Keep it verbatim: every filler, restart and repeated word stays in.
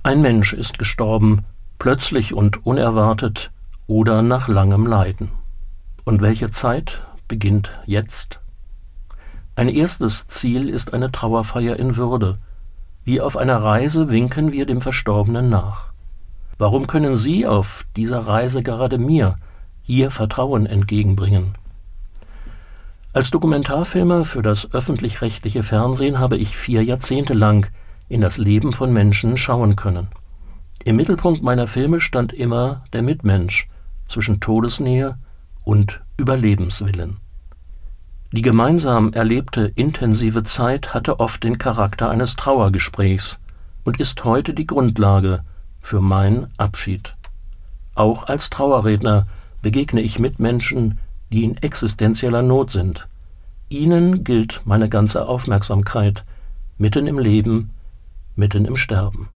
Ein Mensch ist gestorben, plötzlich und unerwartet oder nach langem Leiden. Und welche Zeit beginnt jetzt? Ein erstes Ziel ist eine Trauerfeier in Würde. Wie auf einer Reise winken wir dem Verstorbenen nach. Warum können Sie auf dieser Reise gerade mir Ihr Vertrauen entgegenbringen? Als Dokumentarfilmer für das öffentlich-rechtliche Fernsehen habe ich vier Jahrzehnte lang in das Leben von Menschen schauen können. Im Mittelpunkt meiner Filme stand immer der Mitmensch zwischen Todesnähe und Überlebenswillen. Die gemeinsam erlebte intensive Zeit hatte oft den Charakter eines Trauergesprächs und ist heute die Grundlage für meinen Abschied. Auch als Trauerredner begegne ich Mitmenschen, die in existenzieller Not sind. Ihnen gilt meine ganze Aufmerksamkeit, mitten im Leben, mitten im Sterben.